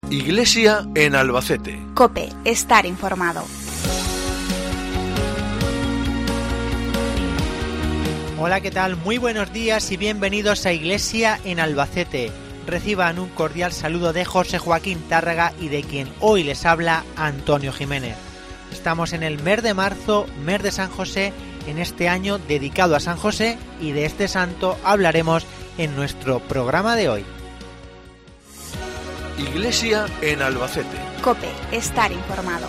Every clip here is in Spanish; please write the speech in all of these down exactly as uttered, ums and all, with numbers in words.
Iglesia en Albacete. COPE, estar informado. Hola, ¿qué tal? Muy buenos días y bienvenidos a Iglesia en Albacete. Reciban un cordial saludo de José Joaquín Tárraga y de quien hoy les habla Antonio Jiménez. Estamos en el mes de marzo, mes de San José, en este año dedicado a San José, y de este santo hablaremos en nuestro programa de hoy. Iglesia en Albacete. COPE, estar informado.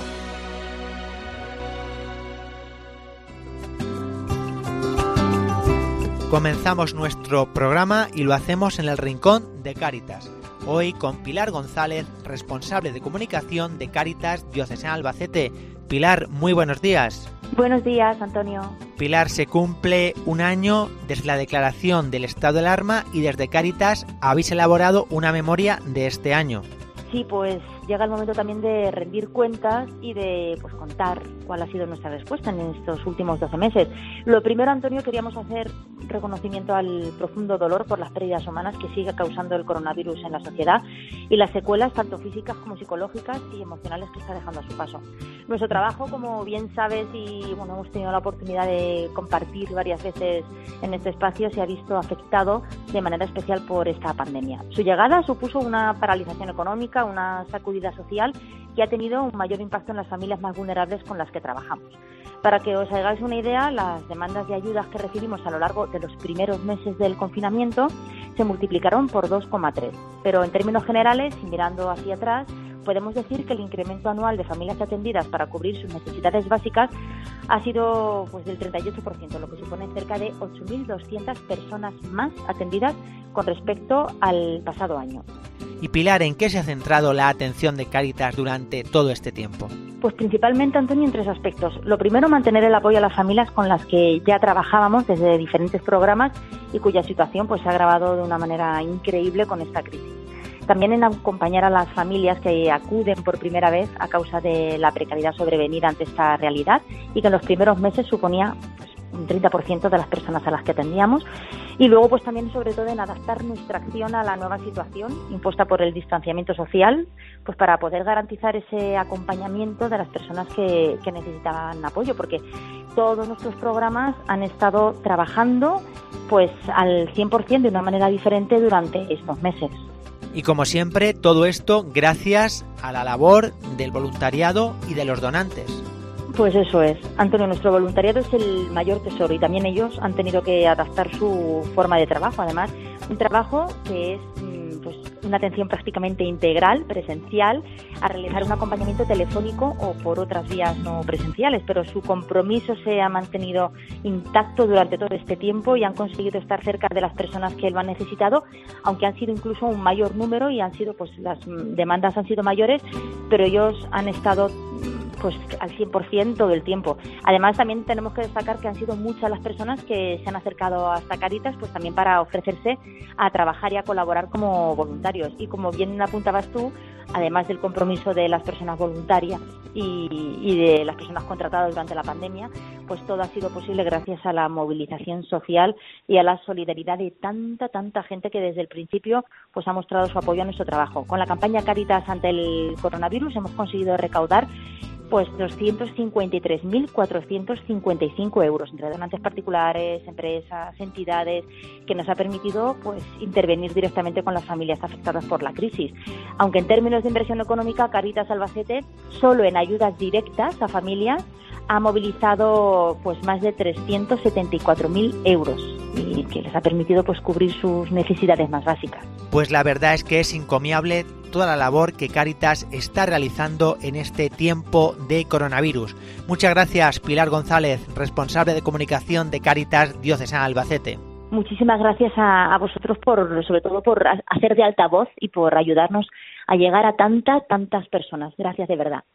Comenzamos nuestro programa y lo hacemos en el Rincón de Cáritas. Hoy con Pilar González, responsable de comunicación de Cáritas Diocesana Albacete. Pilar, muy buenos días. Buenos días, Antonio. Pilar, se cumple un año desde la declaración del estado de alarma y desde Cáritas habéis elaborado una memoria de este año. Sí, pues llega el momento también de rendir cuentas y de pues contar cuál ha sido nuestra respuesta en estos últimos doce meses. Lo primero, Antonio, queríamos hacer reconocimiento al profundo dolor por las pérdidas humanas que sigue causando el coronavirus en la sociedad y las secuelas tanto físicas como psicológicas y emocionales que está dejando a su paso. Nuestro trabajo, como bien sabes, y bueno, hemos tenido la oportunidad de compartir varias veces en este espacio, se ha visto afectado de manera especial por esta pandemia. Su llegada supuso una paralización económica, una sacudida social que ha tenido un mayor impacto en las familias más vulnerables con las que trabajamos. Para que os hagáis una idea, las demandas de ayudas que recibimos a lo largo de los primeros meses del confinamiento se multiplicaron por dos coma tres. Pero en términos generales, y mirando hacia atrás, podemos decir que el incremento anual de familias atendidas para cubrir sus necesidades básicas ha sido pues del treinta y ocho por ciento, lo que supone cerca de ocho mil doscientas personas más atendidas con respecto al pasado año. Y Pilar, ¿en qué se ha centrado la atención de Cáritas durante todo este tiempo? Pues principalmente, Antonio, en tres aspectos. Lo primero, mantener el apoyo a las familias con las que ya trabajábamos desde diferentes programas y cuya situación pues se ha agravado de una manera increíble con esta crisis. También en acompañar a las familias que acuden por primera vez a causa de la precariedad sobrevenida ante esta realidad y que en los primeros meses suponía pues, un treinta por ciento de las personas a las que atendíamos. Y luego pues también sobre todo en adaptar nuestra acción a la nueva situación impuesta por el distanciamiento social, pues para poder garantizar ese acompañamiento de las personas que, que necesitaban apoyo, porque todos nuestros programas han estado trabajando pues al cien por ciento de una manera diferente durante estos meses. Y como siempre, todo esto gracias a la labor del voluntariado y de los donantes. Pues eso es, Antonio, nuestro voluntariado es el mayor tesoro y también ellos han tenido que adaptar su forma de trabajo. Además, un trabajo que es pues una atención prácticamente integral, presencial, a realizar un acompañamiento telefónico o por otras vías no presenciales, pero su compromiso se ha mantenido intacto durante todo este tiempo y han conseguido estar cerca de las personas que lo han necesitado, aunque han sido incluso un mayor número y han sido pues las demandas han sido mayores, pero ellos han estado pues al cien por ciento todo el tiempo. Además, también tenemos que destacar que han sido muchas las personas que se han acercado hasta Cáritas, pues también para ofrecerse a trabajar y a colaborar como voluntarios. Y como bien apuntabas tú, además del compromiso de las personas voluntarias y, y de las personas contratadas durante la pandemia, pues todo ha sido posible gracias a la movilización social y a la solidaridad de tanta, tanta gente que desde el principio pues ha mostrado su apoyo a nuestro trabajo. Con la campaña Cáritas ante el coronavirus hemos conseguido recaudar pues doscientos cincuenta y tres mil cuatrocientos cincuenta y cinco euros entre donantes particulares, empresas, entidades, que nos ha permitido pues intervenir directamente con las familias afectadas por la crisis. Aunque en términos de inversión económica, Cáritas Albacete, solo en ayudas directas a familias, ha movilizado pues más de trescientos setenta y cuatro mil euros y que les ha permitido pues cubrir sus necesidades más básicas. Pues la verdad es que es encomiable toda la labor que Cáritas está realizando en este tiempo de coronavirus. Muchas gracias, Pilar González, responsable de comunicación de Cáritas Diocesana Albacete. Muchísimas gracias a, a vosotros por, sobre todo por hacer de altavoz y por ayudarnos a llegar a tantas, tantas personas. Gracias de verdad.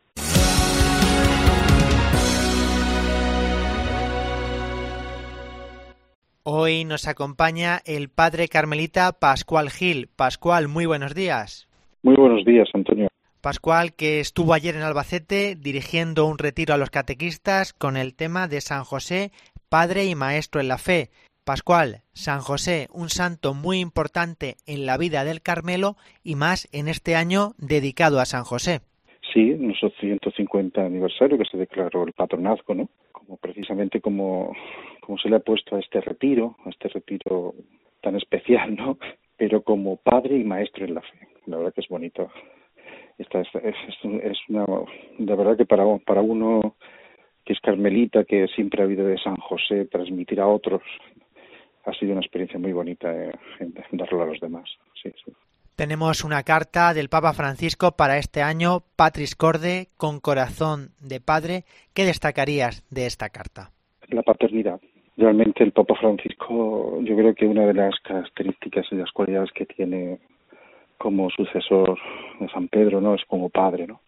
Hoy nos acompaña el padre carmelita Pascual Gil. Pascual, muy buenos días. Muy buenos días, Antonio. Pascual, que estuvo ayer en Albacete dirigiendo un retiro a los catequistas con el tema de San José, padre y maestro en la fe. Pascual, San José, un santo muy importante en la vida del Carmelo y más en este año dedicado a San José. Sí, en nuestro ciento cincuenta aniversario que se declaró el patronazgo, ¿no? Como precisamente como, como se le ha puesto a este retiro, a este retiro tan especial, ¿no? Pero como padre y maestro en la fe. La verdad que es bonito. Esta, esta, es, es una, la verdad que para, para uno que es carmelita, que siempre ha habido de San José, transmitir a otros, ha sido una experiencia muy bonita eh, en, en darlo a los demás. Sí, sí. Tenemos una carta del Papa Francisco para este año, Patris Corde, con corazón de padre. ¿Qué destacarías de esta carta? La paternidad. Realmente el Papa Francisco, yo creo que una de las características y las cualidades que tiene como sucesor de San Pedro, ¿no? Es como padre, ¿no?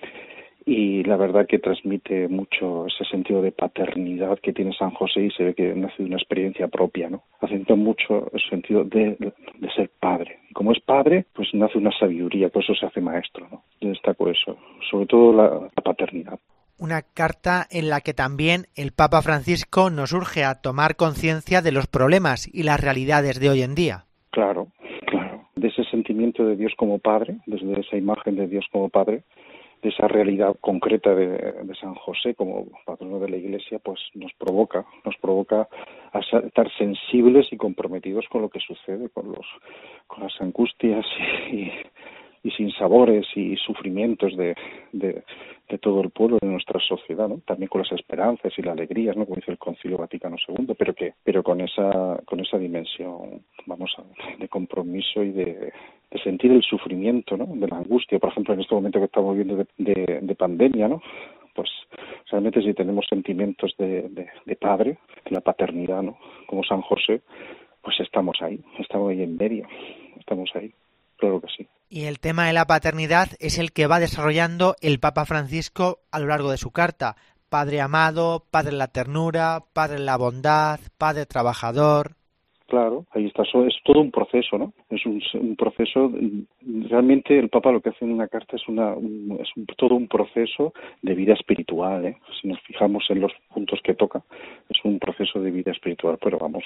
Y la verdad que transmite mucho ese sentido de paternidad que tiene San José y se ve que nace de una experiencia propia, ¿no? Acentúa mucho el sentido de, de ser padre. Y como es padre, pues nace una sabiduría, por eso se hace maestro, ¿no? Yo destaco eso, sobre todo la, la paternidad. Una carta en la que también el Papa Francisco nos urge a tomar conciencia de los problemas y las realidades de hoy en día. Claro, claro. De ese sentimiento de Dios como Padre, desde esa imagen de Dios como Padre, de esa realidad concreta de, de San José como patrono de la Iglesia, pues nos provoca, nos provoca a estar sensibles y comprometidos con lo que sucede, con los, con las angustias y, y, y sinsabores y sufrimientos de, de, de todo el pueblo de nuestra sociedad, ¿no? También con las esperanzas y las alegrías, ¿no? Como dice el Concilio Vaticano segundo, pero que, pero con esa, con esa dimensión, vamos a, de compromiso y de de sentir el sufrimiento, ¿no? De la angustia, por ejemplo, en este momento que estamos viviendo de, de, de pandemia, ¿no? Pues realmente si tenemos sentimientos de, de, de padre, de la paternidad, ¿no? Como San José, pues estamos ahí, estamos ahí en medio, estamos ahí, claro que sí. Y el tema de la paternidad es el que va desarrollando el Papa Francisco a lo largo de su carta. Padre amado, padre en la ternura, padre en la bondad, padre trabajador. Claro, ahí está, es todo un proceso, ¿no? Es un, un proceso, realmente el Papa lo que hace en una carta es una un, es un, todo un proceso de vida espiritual, ¿eh? Si nos fijamos en los puntos que toca, es un proceso de vida espiritual, pero vamos,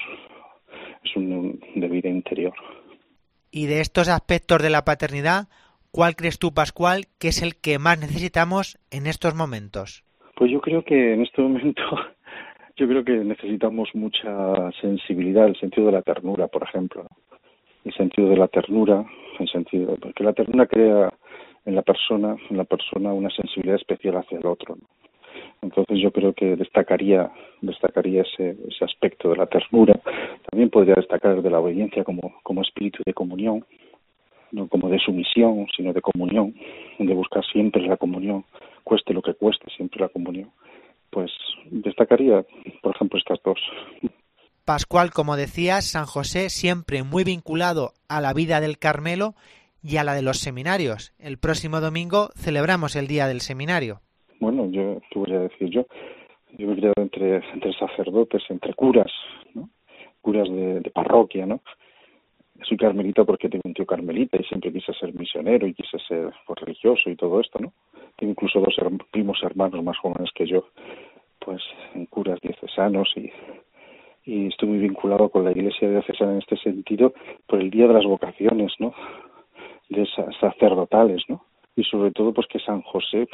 es un, un de vida interior. Y de estos aspectos de la paternidad, ¿cuál crees tú, Pascual, que es el que más necesitamos en estos momentos? Pues yo creo que en este momento... Yo creo que necesitamos mucha sensibilidad, el sentido de la ternura, por ejemplo, ¿no? El sentido de la ternura, el sentido, porque la ternura crea en la persona, en la persona una sensibilidad especial hacia el otro, ¿no? Entonces yo creo que destacaría, destacaría ese, ese aspecto de la ternura. También podría destacar de la obediencia como, como espíritu de comunión, no como de sumisión, sino de comunión, de buscar siempre la comunión, cueste lo que cueste, siempre la comunión. Pues destacaría, por ejemplo, estas dos. Pascual, como decías, San José siempre muy vinculado a la vida del Carmelo y a la de los seminarios. El próximo domingo celebramos el Día del Seminario. Bueno, yo, ¿qué voy a decir yo? Yo me he criado entre, entre sacerdotes, entre curas, ¿no? Curas de, de parroquia, ¿no? Soy carmelita porque tengo un tío carmelita y siempre quise ser misionero y quise ser pues, religioso y todo esto, ¿no? Tengo incluso dos her- primos hermanos más jóvenes que yo, pues en curas diocesanos y, y estoy muy vinculado con la Iglesia diocesana en este sentido por el Día de las Vocaciones, ¿no? De sacerdotales, ¿no? Y sobre todo pues que San José,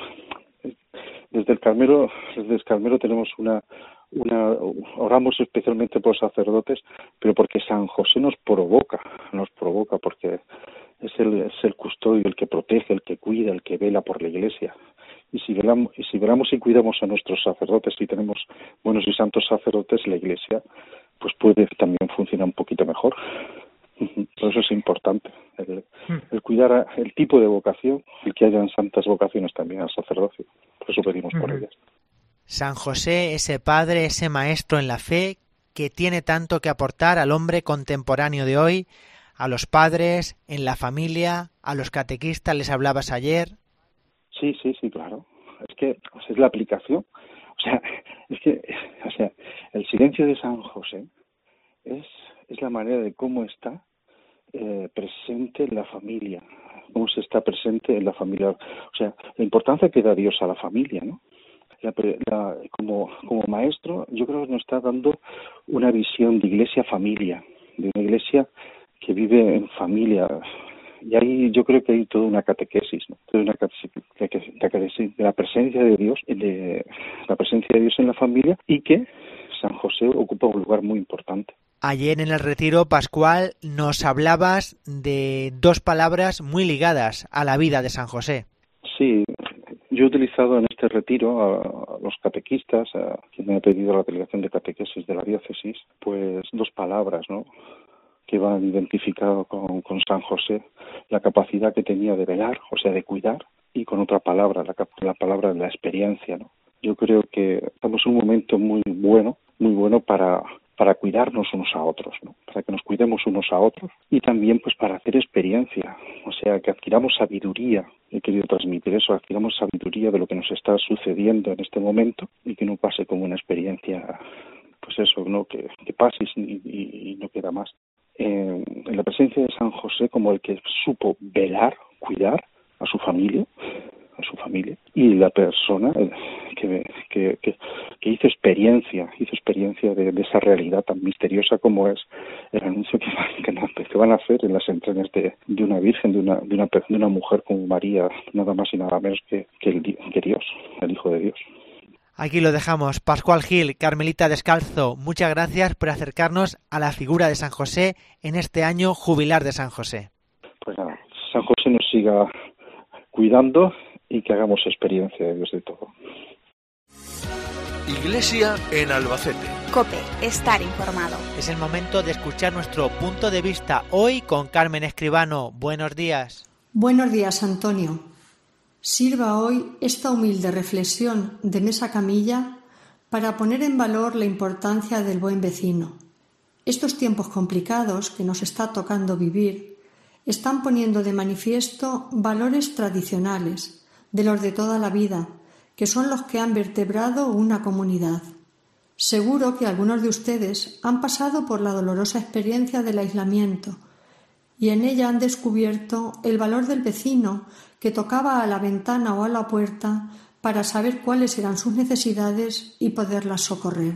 desde el Carmelo, desde el Carmelo tenemos una una oramos especialmente por sacerdotes, pero porque San José nos provoca, nos provoca porque es el, es el custodio, el que protege, el que cuida, el que vela por la Iglesia. Y si velamos y si velamos y cuidamos a nuestros sacerdotes y tenemos buenos y santos sacerdotes, la Iglesia pues puede también funcionar un poquito mejor. Por eso es importante el, el cuidar a, el tipo de vocación y que hayan santas vocaciones también al sacerdocio. Por eso pedimos por ellas. San José, ese padre, ese maestro en la fe que tiene tanto que aportar al hombre contemporáneo de hoy, a los padres, en la familia, a los catequistas, les hablabas ayer. Sí, sí, sí, claro. Es que o sea, es la aplicación. O sea, es que o sea, el silencio de San José es, es la manera de cómo está eh, presente en la familia, cómo se está presente en la familia. O sea, la importancia que da Dios a la familia, ¿no? la, la, como, como maestro, yo creo que nos está dando una visión de iglesia-familia, de una iglesia que vive en familia. Y ahí yo creo que hay toda una catequesis, ¿no? Toda una catequesis de la presencia de Dios, de la presencia de Dios en la familia, y que San José ocupa un lugar muy importante. Ayer en el retiro pascual nos hablabas de dos palabras muy ligadas a la vida de San José. Sí, yo he utilizado en este retiro a los catequistas, a quien me ha pedido la delegación de catequesis de la diócesis, pues dos palabras, ¿no?, que van identificadas con, con San José, la capacidad que tenía de velar, o sea, de cuidar, y con otra palabra, la, la palabra de la experiencia, ¿no? Yo creo que estamos en un momento muy bueno, muy bueno para, para cuidarnos unos a otros, ¿no? Para que nos cuidemos unos a otros y también pues para hacer experiencia, o sea, que adquiramos sabiduría. He querido transmitir eso, adquiramos sabiduría de lo que nos está sucediendo en este momento y que no pase como una experiencia, pues eso, ¿no?, que, que pase y, y, y no queda más. Eh, en la presencia de San José como el que supo velar, cuidar a su familia, a su familia, y la persona que, que, que, que hizo experiencia, hizo experiencia de, de esa realidad tan misteriosa como es el anuncio que van, que van a hacer en las entrañas de, de una virgen, de una, de una de una mujer como María, nada más y nada menos que, que, el, que Dios, el Hijo de Dios. Aquí lo dejamos. Pascual Gil, Carmelita Descalzo, muchas gracias por acercarnos a la figura de San José en este año jubilar de San José. Pues nada, San José nos siga cuidando y que hagamos experiencia de Dios de todo. Iglesia en Albacete. COPE, estar informado. Es el momento de escuchar nuestro punto de vista hoy con Carmen Escribano. Buenos días. Buenos días, Antonio. Sirva hoy esta humilde reflexión de mesa camilla para poner en valor la importancia del buen vecino. Estos tiempos complicados que nos está tocando vivir están poniendo de manifiesto valores tradicionales, de los de toda la vida, que son los que han vertebrado una comunidad. Seguro que algunos de ustedes han pasado por la dolorosa experiencia del aislamiento y en ella han descubierto el valor del vecino que tocaba a la ventana o a la puerta para saber cuáles eran sus necesidades y poderlas socorrer.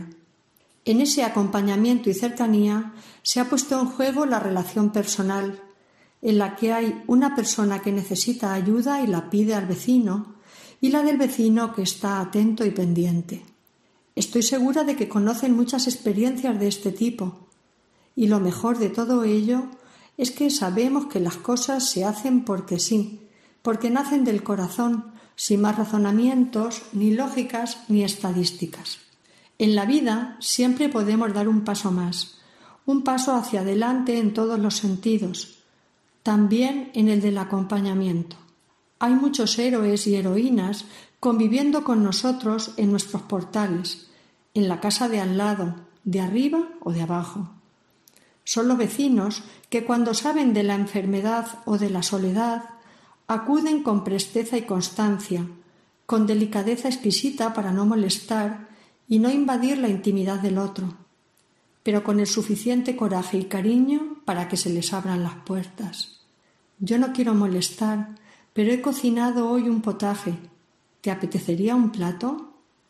En ese acompañamiento y cercanía se ha puesto en juego la relación personal, en la que hay una persona que necesita ayuda y la pide al vecino, y la del vecino que está atento y pendiente. Estoy segura de que conocen muchas experiencias de este tipo, y lo mejor de todo ello es que sabemos que las cosas se hacen porque sí, porque nacen del corazón, sin más razonamientos, ni lógicas, ni estadísticas. En la vida siempre podemos dar un paso más, un paso hacia adelante en todos los sentidos, también en el del acompañamiento. Hay muchos héroes y heroínas conviviendo con nosotros en nuestros portales, en la casa de al lado, de arriba o de abajo. Son los vecinos que cuando saben de la enfermedad o de la soledad, acuden con presteza y constancia, con delicadeza exquisita para no molestar y no invadir la intimidad del otro, pero con el suficiente coraje y cariño para que se les abran las puertas. Yo no quiero molestar, pero he cocinado hoy un potaje. ¿Te apetecería un plato?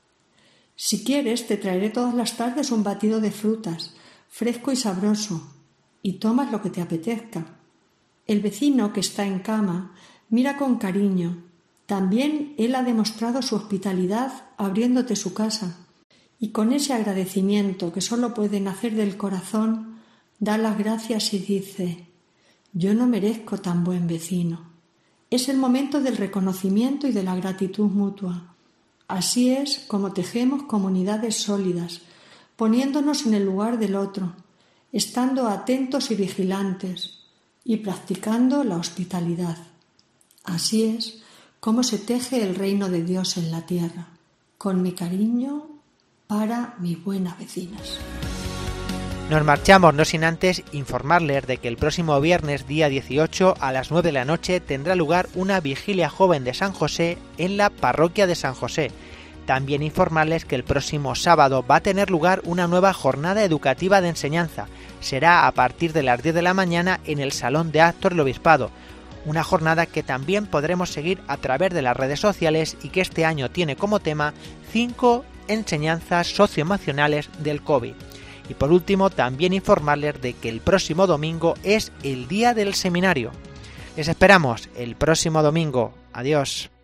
Si quieres, te traeré todas las tardes un batido de frutas, fresco y sabroso, y tomas lo que te apetezca. El vecino que está en cama mira con cariño. También él ha demostrado su hospitalidad abriéndote su casa, y con ese agradecimiento que solo puede nacer del corazón, da las gracias y dice: yo no merezco tan buen vecino. Es el momento del reconocimiento y de la gratitud mutua. Así es como tejemos comunidades sólidas, poniéndonos en el lugar del otro, estando atentos y vigilantes y practicando la hospitalidad. Así es como se teje el reino de Dios en la tierra, con mi cariño para mis buenas vecinas. Nos marchamos, no sin antes informarles de que el próximo viernes, día dieciocho, a las nueve de la noche, tendrá lugar una vigilia joven de San José en la parroquia de San José. También informarles que el próximo sábado va a tener lugar una nueva jornada educativa de enseñanza. Será a partir de las diez de la mañana en el Salón de Actos del Obispado. una jornada que también podremos seguir a través de las redes sociales y que este año tiene como tema cinco enseñanzas socioemocionales del COVID. Y por último, también informarles de que el próximo domingo es el día del seminario. Les esperamos el próximo domingo. Adiós.